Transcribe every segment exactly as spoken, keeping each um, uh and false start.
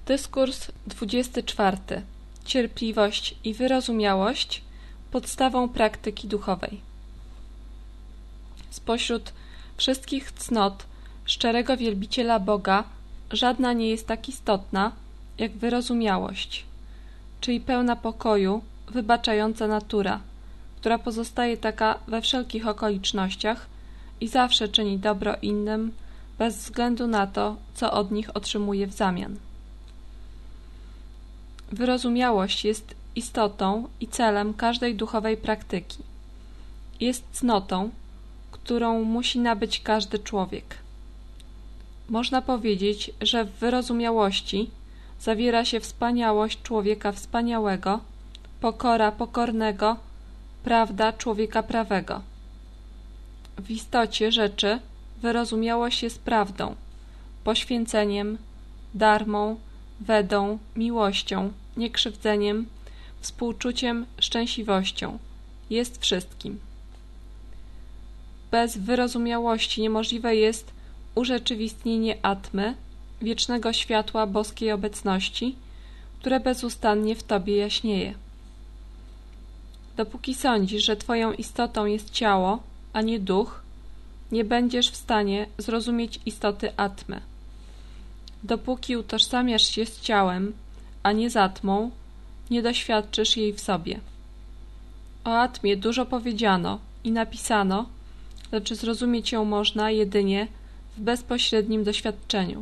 Dyskurs dwudziesty czwarty. Cierpliwość i wyrozumiałość podstawą praktyki duchowej. Spośród wszystkich cnot szczerego wielbiciela Boga żadna nie jest tak istotna jak wyrozumiałość, czyli pełna pokoju, wybaczająca natura, która pozostaje taka we wszelkich okolicznościach i zawsze czyni dobro innym, bez względu na to, co od nich otrzymuje w zamian. Wyrozumiałość jest istotą i celem każdej duchowej praktyki. Jest cnotą, którą musi nabyć każdy człowiek. Można powiedzieć, że w wyrozumiałości zawiera się wspaniałość człowieka wspaniałego, pokora pokornego, prawda człowieka prawego. W istocie rzeczy wyrozumiałość jest prawdą, poświęceniem, darmą, wedą, miłością, niekrzywdzeniem, współczuciem, szczęśliwością. Jest wszystkim. Bez wyrozumiałości niemożliwe jest urzeczywistnienie Atmy, wiecznego światła boskiej obecności, które bezustannie w Tobie jaśnieje. Dopóki sądzisz, że Twoją istotą jest ciało, a nie duch, nie będziesz w stanie zrozumieć istoty Atmy. Dopóki utożsamiasz się z ciałem, a nie z Atmą, nie doświadczysz jej w sobie. O Atmie dużo powiedziano i napisano, lecz zrozumieć ją można jedynie w bezpośrednim doświadczeniu.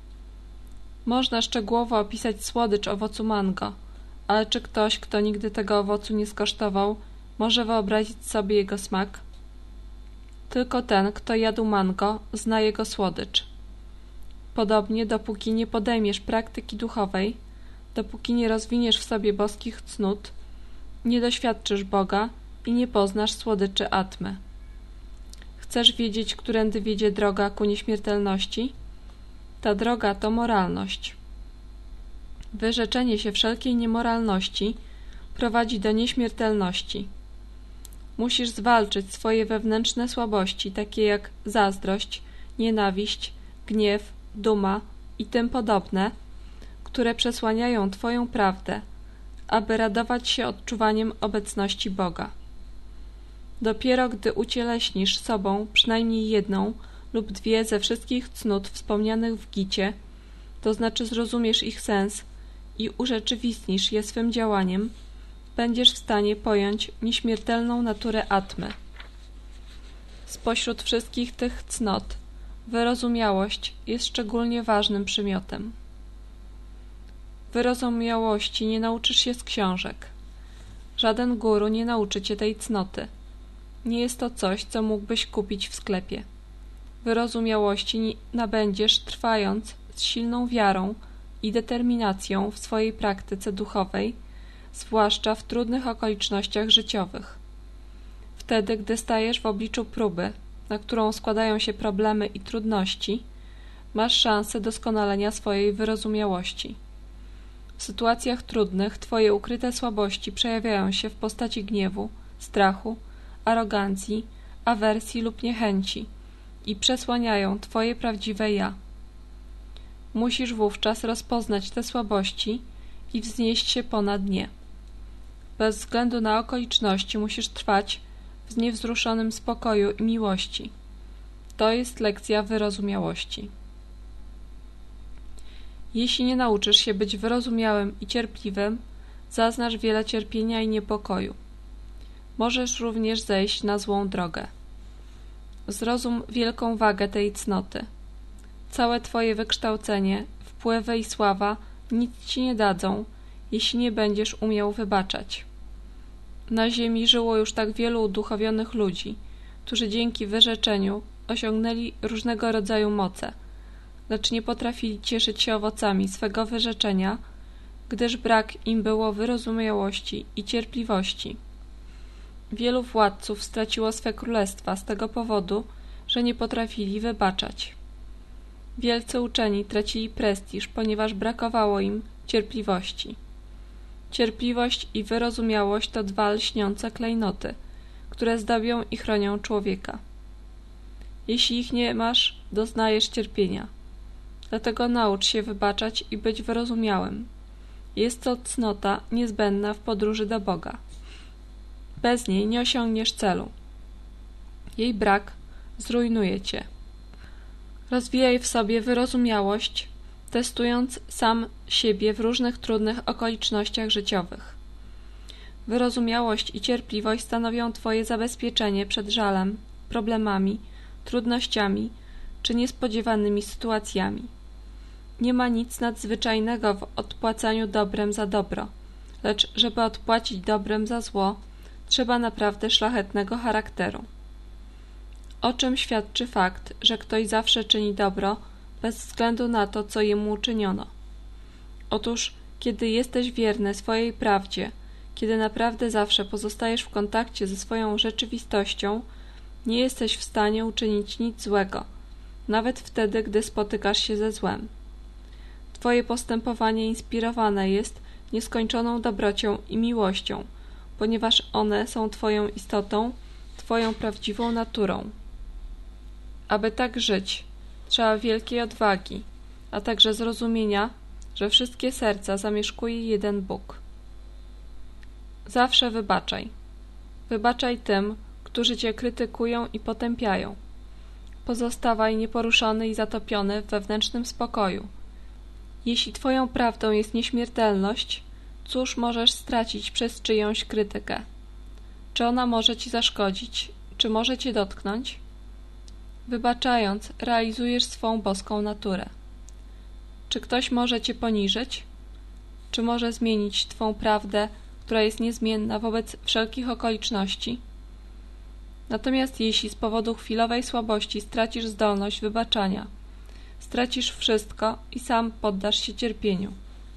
Można szczegółowo opisać słodycz owocu mango, ale czy ktoś, kto nigdy tego owocu nie skosztował, może wyobrazić sobie jego smak? Tylko ten, kto jadł mango, zna jego słodycz. Podobnie, dopóki nie podejmiesz praktyki duchowej, dopóki nie rozwiniesz w sobie boskich cnót, nie doświadczysz Boga i nie poznasz słodyczy Atmy. Chcesz wiedzieć, którędy wiedzie droga ku nieśmiertelności? Ta droga to moralność. Wyrzeczenie się wszelkiej niemoralności prowadzi do nieśmiertelności. Musisz zwalczyć swoje wewnętrzne słabości, takie jak zazdrość, nienawiść, gniew, duma i tym podobne, które przesłaniają Twoją prawdę, aby radować się odczuwaniem obecności Boga. Dopiero gdy ucieleśnisz sobą przynajmniej jedną lub dwie ze wszystkich cnót wspomnianych w Gicie, to znaczy zrozumiesz ich sens i urzeczywistnisz je swym działaniem, będziesz w stanie pojąć nieśmiertelną naturę Atmy. Spośród wszystkich tych cnot wyrozumiałość jest szczególnie ważnym przymiotem. Wyrozumiałości nie nauczysz się z książek. Żaden guru nie nauczy cię tej cnoty. Nie jest to coś, co mógłbyś kupić w sklepie. Wyrozumiałości nabędziesz trwając z silną wiarą i determinacją w swojej praktyce duchowej, zwłaszcza w trudnych okolicznościach życiowych. Wtedy, gdy stajesz w obliczu próby, na którą składają się problemy i trudności, masz szansę doskonalenia swojej wyrozumiałości. W sytuacjach trudnych Twoje ukryte słabości przejawiają się w postaci gniewu, strachu, arogancji, awersji lub niechęci i przesłaniają Twoje prawdziwe ja. Musisz wówczas rozpoznać te słabości i wznieść się ponad nie. Bez względu na okoliczności musisz trwać w niewzruszonym spokoju i miłości. To jest lekcja wyrozumiałości. Jeśli nie nauczysz się być wyrozumiałym i cierpliwym, zaznasz wiele cierpienia i niepokoju. Możesz również zejść na złą drogę. Zrozum wielką wagę tej cnoty. Całe Twoje wykształcenie, wpływy i sława nic Ci nie dadzą, jeśli nie będziesz umiał wybaczać. Na ziemi żyło już tak wielu uduchowionych ludzi, którzy dzięki wyrzeczeniu osiągnęli różnego rodzaju moce, lecz nie potrafili cieszyć się owocami swego wyrzeczenia, gdyż brak im było wyrozumiałości i cierpliwości. Wielu władców straciło swe królestwa z tego powodu, że nie potrafili wybaczać. Wielcy uczeni tracili prestiż, ponieważ brakowało im cierpliwości. Cierpliwość i wyrozumiałość to dwa lśniące klejnoty, które zdobią i chronią człowieka. Jeśli ich nie masz, doznajesz cierpienia. Dlatego naucz się wybaczać i być wyrozumiałym. Jest to cnota niezbędna w podróży do Boga. Bez niej nie osiągniesz celu. Jej brak zrujnuje cię. Rozwijaj w sobie wyrozumiałość, testując sam siebie w różnych trudnych okolicznościach życiowych. Wyrozumiałość i cierpliwość stanowią twoje zabezpieczenie przed żalem, problemami, trudnościami czy niespodziewanymi sytuacjami. Nie ma nic nadzwyczajnego w odpłacaniu dobrem za dobro, lecz żeby odpłacić dobrem za zło, trzeba naprawdę szlachetnego charakteru. O czym świadczy fakt, że ktoś zawsze czyni dobro, bez względu na to, co jemu uczyniono? Otóż, kiedy jesteś wierny swojej prawdzie, kiedy naprawdę zawsze pozostajesz w kontakcie ze swoją rzeczywistością, nie jesteś w stanie uczynić nic złego, nawet wtedy, gdy spotykasz się ze złem. Twoje postępowanie inspirowane jest nieskończoną dobrocią i miłością, ponieważ one są twoją istotą, twoją prawdziwą naturą. Aby tak żyć, trzeba wielkiej odwagi, a także zrozumienia, że wszystkie serca zamieszkuje jeden Bóg. Zawsze wybaczaj. Wybaczaj tym, którzy cię krytykują i potępiają. Pozostawaj nieporuszony i zatopiony w wewnętrznym spokoju. Jeśli twoją prawdą jest nieśmiertelność, cóż możesz stracić przez czyjąś krytykę? Czy ona może ci zaszkodzić? Czy może cię dotknąć? Wybaczając, realizujesz swą boską naturę. Czy ktoś może cię poniżyć? Czy może zmienić twą prawdę, która jest niezmienna wobec wszelkich okoliczności? Natomiast jeśli z powodu chwilowej słabości stracisz zdolność wybaczania, stracisz wszystko i sam poddasz się cierpieniu.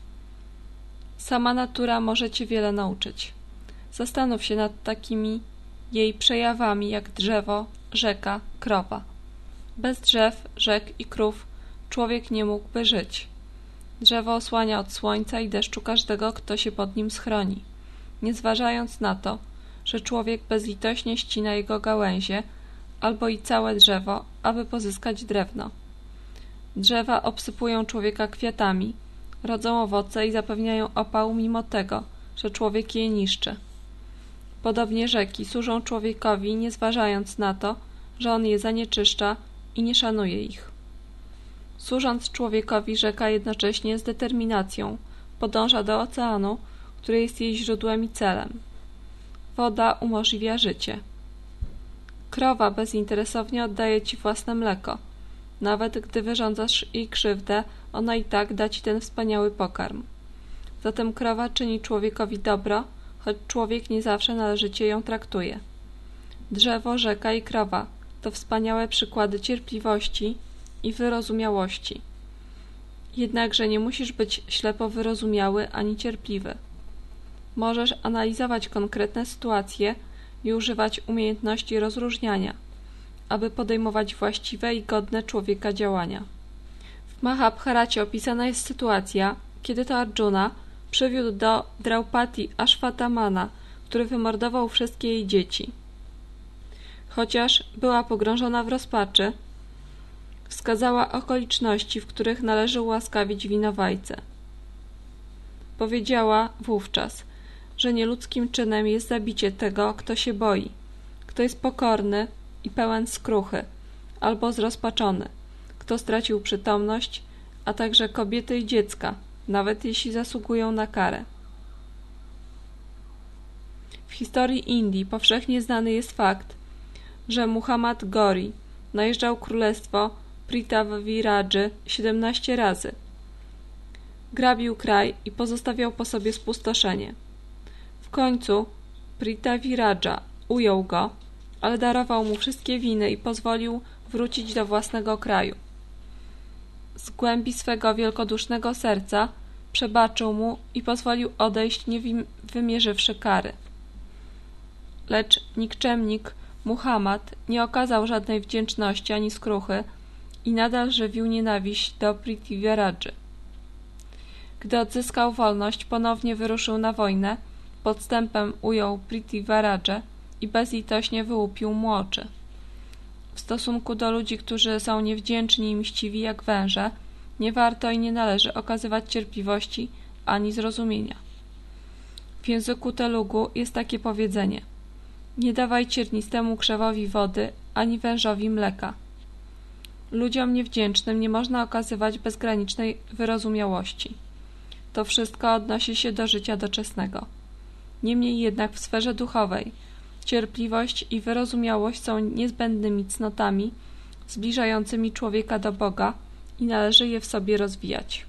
Sama natura może cię wiele nauczyć. Zastanów się nad takimi jej przejawami jak drzewo, rzeka, krowa. Bez drzew, rzek i krów człowiek nie mógłby żyć. Drzewo osłania od słońca i deszczu każdego, kto się pod nim schroni, nie zważając na to, że człowiek bezlitośnie ścina jego gałęzie albo i całe drzewo, aby pozyskać drewno. Drzewa obsypują człowieka kwiatami, rodzą owoce i zapewniają opał mimo tego, że człowiek je niszczy. Podobnie rzeki służą człowiekowi, nie zważając na to, że on je zanieczyszcza i nie szanuje ich. Służąc człowiekowi, rzeka jednocześnie z determinacją podąża do oceanu, który jest jej źródłem i celem. Woda umożliwia życie. Krowa bezinteresownie oddaje ci własne mleko. Nawet gdy wyrządzasz jej krzywdę, ona i tak da ci ten wspaniały pokarm. Zatem krowa czyni człowiekowi dobro, choć człowiek nie zawsze należycie ją traktuje. Drzewo, rzeka i krowa to wspaniałe przykłady cierpliwości i wyrozumiałości. Jednakże nie musisz być ślepo wyrozumiały ani cierpliwy. Możesz analizować konkretne sytuacje i używać umiejętności rozróżniania, aby podejmować właściwe i godne człowieka działania. W Mahabharacie opisana jest sytuacja, kiedy to Arjuna przywiódł do Draupadi Ashwatamana, który wymordował wszystkie jej dzieci. Chociaż była pogrążona w rozpaczy, wskazała okoliczności, w których należy ułaskawić winowajcę. Powiedziała wówczas, że nieludzkim czynem jest zabicie tego, kto się boi, kto jest pokorny i pełen skruchy, albo zrozpaczony, kto stracił przytomność, a także kobiety i dziecka, nawet jeśli zasługują na karę. W historii Indii powszechnie znany jest fakt, że Muhammad Ghori najeżdżał królestwo Prithviradży siedemnaście razy. Grabił kraj i pozostawiał po sobie spustoszenie. W końcu Prithviradża ujął go, ale darował mu wszystkie winy i pozwolił wrócić do własnego kraju. Z głębi swego wielkodusznego serca przebaczył mu i pozwolił odejść, nie wymierzywszy kary. Lecz nikczemnik Muhammad nie okazał żadnej wdzięczności ani skruchy i nadal żywił nienawiść do Prithviradży. Gdy odzyskał wolność, ponownie wyruszył na wojnę, podstępem ujął Prithviradżę i bezlitośnie wyłupił mu oczy. W stosunku do ludzi, którzy są niewdzięczni i mściwi jak węże, Nie warto i nie należy okazywać cierpliwości ani zrozumienia. W języku Telugu jest takie powiedzenie: nie dawaj ciernistemu krzewowi wody, ani wężowi mleka. Ludziom niewdzięcznym nie można okazywać bezgranicznej wyrozumiałości. To wszystko odnosi się do życia doczesnego. Niemniej jednak w sferze duchowej cierpliwość i wyrozumiałość są niezbędnymi cnotami zbliżającymi człowieka do Boga i należy je w sobie rozwijać.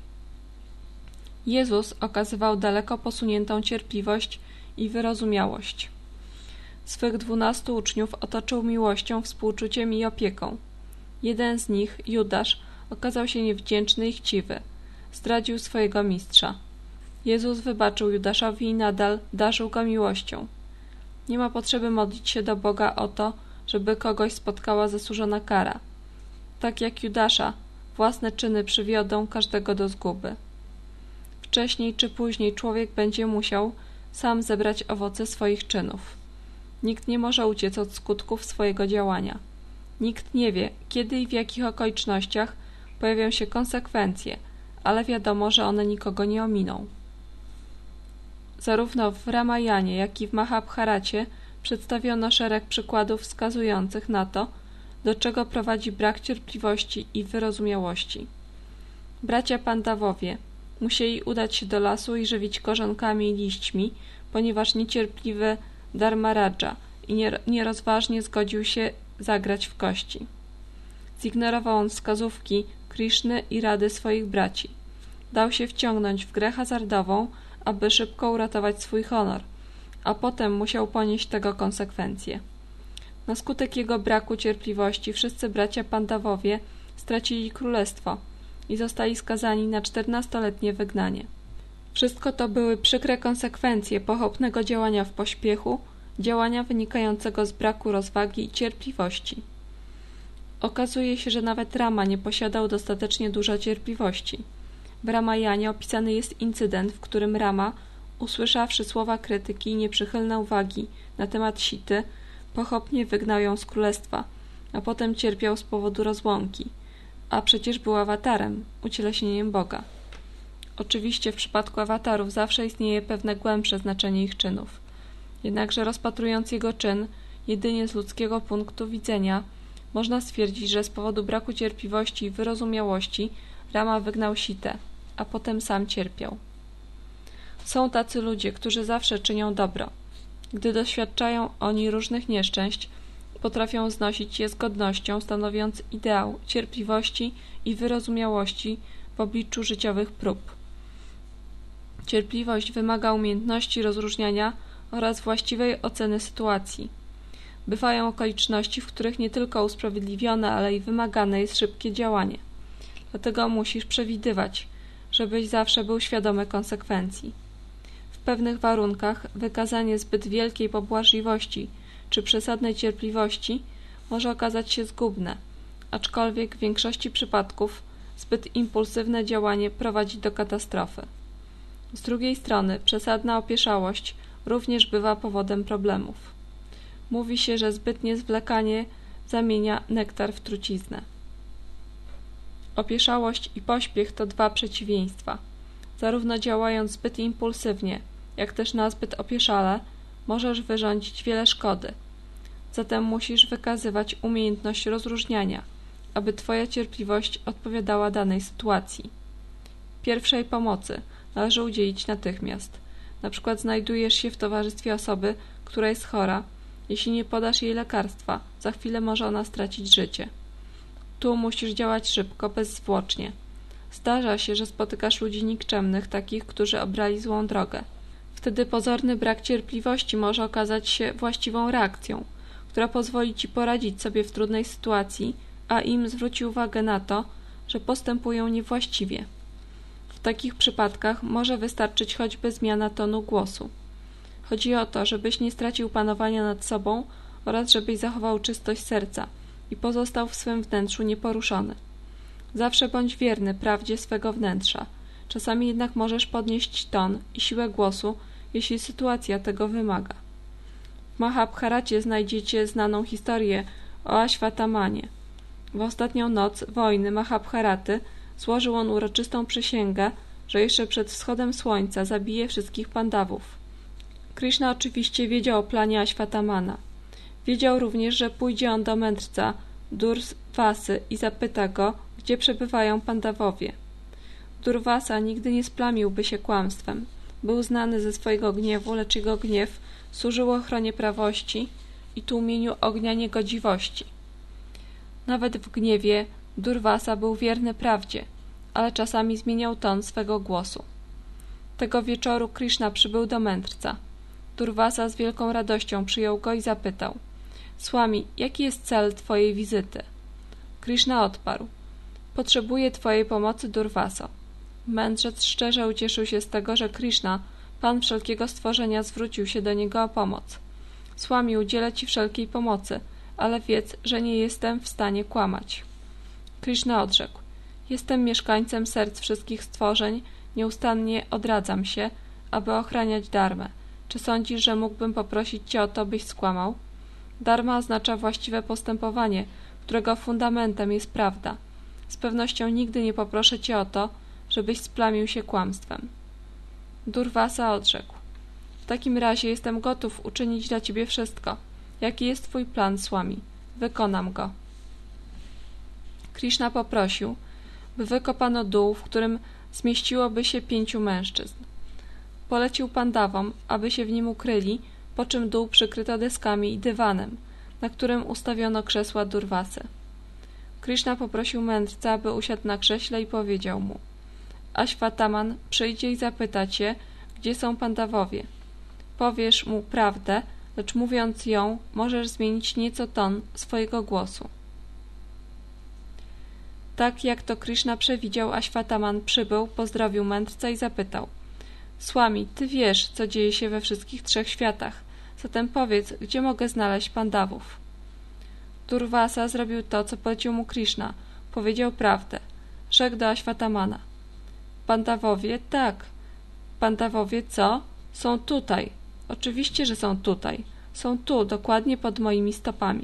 Jezus okazywał daleko posuniętą cierpliwość i wyrozumiałość. Swych dwunastu uczniów otoczył miłością, współczuciem i opieką. Jeden z nich, Judasz, okazał się niewdzięczny i chciwy. Zdradził swojego mistrza. Jezus wybaczył Judaszowi i nadal darzył go miłością. Nie ma potrzeby modlić się do Boga o to, żeby kogoś spotkała zasłużona kara. Tak jak Judasza, własne czyny przywiodą każdego do zguby. Wcześniej czy później człowiek będzie musiał sam zebrać owoce swoich czynów. Nikt nie może uciec od skutków swojego działania. Nikt nie wie, kiedy i w jakich okolicznościach pojawią się konsekwencje, ale wiadomo, że one nikogo nie ominą. Zarówno w Ramayanie, jak i w Mahabharacie przedstawiono szereg przykładów wskazujących na to, do czego prowadzi brak cierpliwości i wyrozumiałości. Bracia Pandawowie musieli udać się do lasu i żywić korzonkami i liśćmi, ponieważ niecierpliwy Dharmaraja i nierozważnie zgodził się zagrać w kości. Zignorował on wskazówki Krishny i rady swoich braci. Dał się wciągnąć w grę hazardową, aby szybko uratować swój honor, a potem musiał ponieść tego konsekwencje. Na skutek jego braku cierpliwości wszyscy bracia Pandawowie stracili królestwo i zostali skazani na czternastoletnie wygnanie. Wszystko to były przykre konsekwencje pochopnego działania w pośpiechu, działania wynikającego z braku rozwagi i cierpliwości. Okazuje się, że nawet Rama nie posiadał dostatecznie dużo cierpliwości. W Ramayanie opisany jest incydent, w którym Rama, usłyszawszy słowa krytyki i nieprzychylne uwagi na temat Sity, pochopnie wygnał ją z królestwa, a potem cierpiał z powodu rozłąki, a przecież był awatarem, ucieleśnieniem Boga. Oczywiście w przypadku awatarów zawsze istnieje pewne głębsze znaczenie ich czynów. Jednakże rozpatrując jego czyn jedynie z ludzkiego punktu widzenia, można stwierdzić, że z powodu braku cierpliwości i wyrozumiałości Rama wygnał Sitę, a potem sam cierpiał. Są tacy ludzie, którzy zawsze czynią dobro. Gdy doświadczają oni różnych nieszczęść, potrafią znosić je z godnością, stanowiąc ideał cierpliwości i wyrozumiałości w obliczu życiowych prób. Cierpliwość wymaga umiejętności rozróżniania oraz właściwej oceny sytuacji. Bywają okoliczności, w których nie tylko usprawiedliwione, ale i wymagane jest szybkie działanie. Dlatego musisz przewidywać, żebyś zawsze był świadomy konsekwencji. W pewnych warunkach wykazanie zbyt wielkiej pobłażliwości czy przesadnej cierpliwości może okazać się zgubne, aczkolwiek w większości przypadków zbyt impulsywne działanie prowadzi do katastrofy. Z drugiej strony przesadna opieszałość również bywa powodem problemów. Mówi się, że zbytnie zwlekanie zamienia nektar w truciznę. Opieszałość i pośpiech to dwa przeciwieństwa. Zarówno działając zbyt impulsywnie, jak też nazbyt opieszale, możesz wyrządzić wiele szkody. Zatem musisz wykazywać umiejętność rozróżniania, aby twoja cierpliwość odpowiadała danej sytuacji. Pierwszej pomocy należy udzielić natychmiast. Na przykład znajdujesz się w towarzystwie osoby, która jest chora. Jeśli nie podasz jej lekarstwa, za chwilę może ona stracić życie. Tu musisz działać szybko, bezzwłocznie. Zdarza się, że spotykasz ludzi nikczemnych, takich, którzy obrali złą drogę. Wtedy pozorny brak cierpliwości może okazać się właściwą reakcją, która pozwoli ci poradzić sobie w trudnej sytuacji, a im zwróci uwagę na to, że postępują niewłaściwie. W takich przypadkach może wystarczyć choćby zmiana tonu głosu. Chodzi o to, żebyś nie stracił panowania nad sobą oraz żebyś zachował czystość serca i pozostał w swym wnętrzu nieporuszony. Zawsze bądź wierny prawdzie swego wnętrza. Czasami jednak możesz podnieść ton i siłę głosu, jeśli sytuacja tego wymaga. W Mahabharacie znajdziecie znaną historię o Aśwatamanie. W ostatnią noc wojny Mahabharaty złożył on uroczystą przysięgę, że jeszcze przed wschodem słońca zabije wszystkich Pandawów. Krishna oczywiście wiedział o planie Aśwatamana. Wiedział również, że pójdzie on do mędrca Durvasy i zapyta go, gdzie przebywają Pandawowie. Durvasa nigdy nie splamiłby się kłamstwem. Był znany ze swojego gniewu, lecz jego gniew służył ochronie prawości i tłumieniu ognia niegodziwości. Nawet w gniewie Durvasa był wierny prawdzie, ale czasami zmieniał ton swego głosu. Tego wieczoru Krishna przybył do mędrca. Durvasa z wielką radością przyjął go i zapytał: Swami, jaki jest cel twojej wizyty? Krishna odparł: Potrzebuję twojej pomocy, Durvaso. Mędrzec szczerze ucieszył się z tego, że Krishna, Pan wszelkiego stworzenia, zwrócił się do niego o pomoc. Swami, udzielę ci wszelkiej pomocy, ale wiedz, że nie jestem w stanie kłamać. Krishna odrzekł: Jestem mieszkańcem serc wszystkich stworzeń, nieustannie odradzam się, aby ochraniać dharmę. Czy sądzisz, że mógłbym poprosić cię o to, byś skłamał? Dharma oznacza właściwe postępowanie, którego fundamentem jest prawda. Z pewnością nigdy nie poproszę cię o to, żebyś splamił się kłamstwem. Durvasa odrzekł: W takim razie jestem gotów uczynić dla ciebie wszystko. Jaki jest twój plan, Swami? Wykonam go. Krishna poprosił, by wykopano dół, w którym zmieściłoby się pięciu mężczyzn. Polecił Pandawom, aby się w nim ukryli, po czym dół przykryto deskami i dywanem, na którym ustawiono krzesła Durvasy. Krishna poprosił mędrca, aby usiadł na krześle i powiedział mu: Aśwataman przyjdzie i zapyta cię, gdzie są Pandawowie. Powiesz mu prawdę, lecz mówiąc ją, możesz zmienić nieco ton swojego głosu. Tak jak to Krishna przewidział, Aśwataman przybył, pozdrowił mędrca i zapytał: Swami, ty wiesz, co dzieje się we wszystkich trzech światach, zatem powiedz, gdzie mogę znaleźć Pandawów. Durvasa zrobił to, co polecił mu Krishna. Powiedział prawdę. Rzekł do Aśwatamana: Pandawowie? Tak. Pandawowie co? Są tutaj. Oczywiście, że są tutaj. Są tu, dokładnie pod moimi stopami.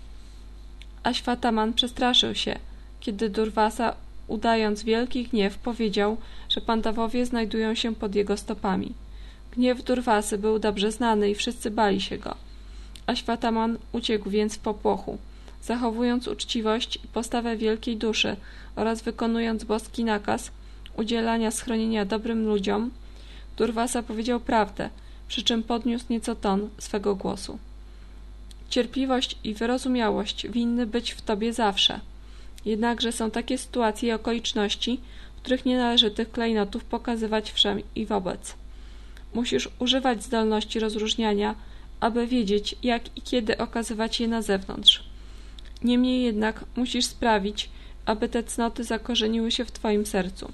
Aśwataman przestraszył się, kiedy Durvasa, udając wielki gniew, powiedział, że Pandawowie znajdują się pod jego stopami. Gniew Durvasy był dobrze znany i wszyscy bali się go. Aśwataman uciekł więc w popłochu. Zachowując uczciwość i postawę wielkiej duszy oraz wykonując boski nakaz udzielania schronienia dobrym ludziom, Durvasa powiedział prawdę, przy czym podniósł nieco ton swego głosu. Cierpliwość i wyrozumiałość winny być w tobie zawsze. Jednakże są takie sytuacje i okoliczności, w których nie należy tych klejnotów pokazywać wszem i wobec. Musisz używać zdolności rozróżniania, aby wiedzieć, jak i kiedy okazywać je na zewnątrz. Niemniej jednak musisz sprawić, aby te cnoty zakorzeniły się w twoim sercu.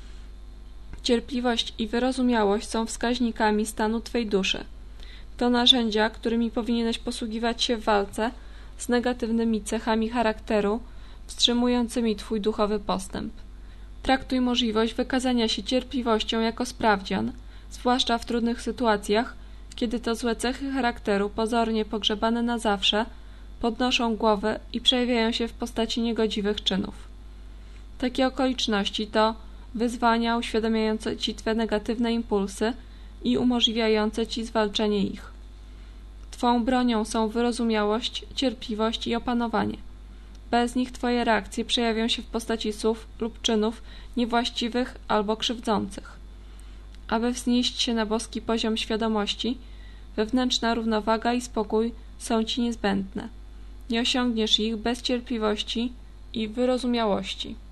Cierpliwość i wyrozumiałość są wskaźnikami stanu twej duszy. To narzędzia, którymi powinieneś posługiwać się w walce z negatywnymi cechami charakteru, wstrzymującymi twój duchowy postęp. Traktuj możliwość wykazania się cierpliwością jako sprawdzian, zwłaszcza w trudnych sytuacjach, kiedy to złe cechy charakteru, pozornie pogrzebane na zawsze, podnoszą głowę i przejawiają się w postaci niegodziwych czynów. Takie okoliczności to wyzwania uświadamiające ci twe negatywne impulsy i umożliwiające ci zwalczenie ich. Twą bronią są wyrozumiałość, cierpliwość i opanowanie. Bez nich twoje reakcje przejawią się w postaci słów lub czynów niewłaściwych albo krzywdzących. Aby wznieść się na boski poziom świadomości, wewnętrzna równowaga i spokój są ci niezbędne. Nie osiągniesz ich bez cierpliwości i wyrozumiałości.